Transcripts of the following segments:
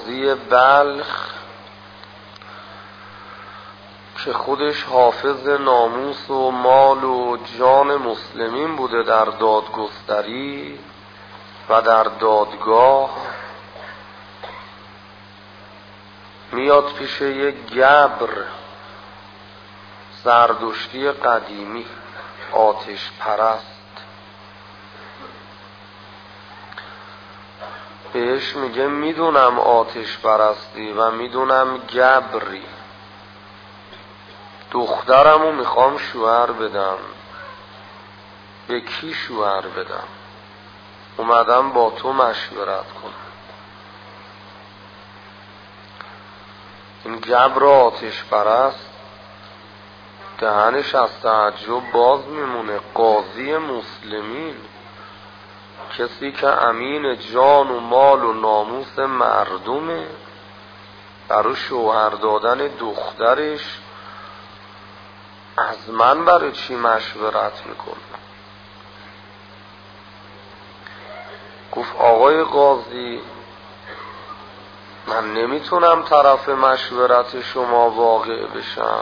قاضی بلخ که خودش حافظ ناموس و مال و جان مسلمین بوده در دادگستری و در دادگاه، میاد پیش یک گبر زردشتی قدیمی آتش پرست، بهش میگه میدونم آتش پرستی و میدونم گبری، دخترمو میخوام شوهر بدم. به کی شوهر بدم؟ اومدم با تو مشورت کنم. این گبر آتش پرست دهنش از تعجب باز میمونه. قاضی مسلمین، کسی که امین جان و مال و ناموس مردمه، برای شوهر دادن دخترش از من برای چی مشورت میکنه؟ گفت آقای قاضی، من نمیتونم طرف مشورت شما واقع بشم.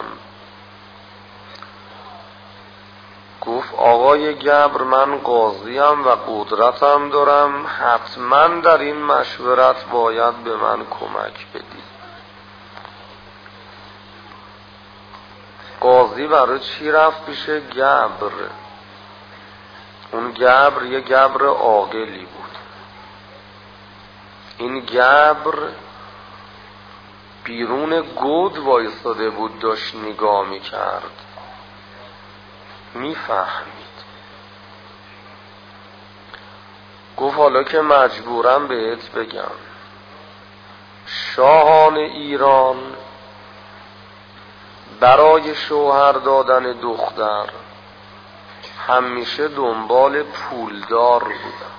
گفت آقای گبر، من قاضیم و قدرتم دارم، حتما در این مشورت باید به من کمک بدید. قاضی برای چی رفت پیش گبر؟ اون گبر یه گبر عاقلی بود. این گبر بیرون گود وایستاده بود، داشت نگاه میکرد، میفهمید. گفت حالا که مجبورم بهت بگم، شاهان ایران برای شوهر دادن دختر همیشه دنبال پولدار بودن.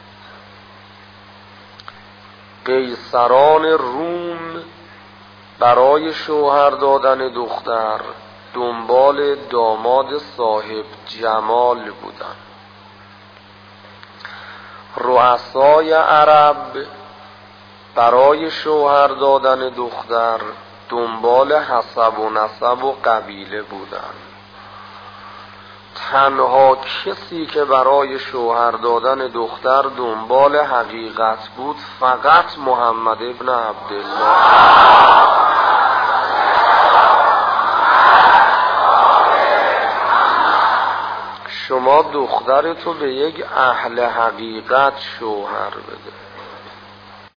قیصران روم برای شوهر دادن دختر دنبال داماد صاحب جمال بودن. رؤسای عرب برای شوهر دادن دختر دنبال حسب و نسب و قبیله بودن. تنها کسی که برای شوهر دادن دختر دنبال حقیقت بود فقط محمد ابن عبدالله. شما دخترتو به یک اهل حقیقت شوهر بده.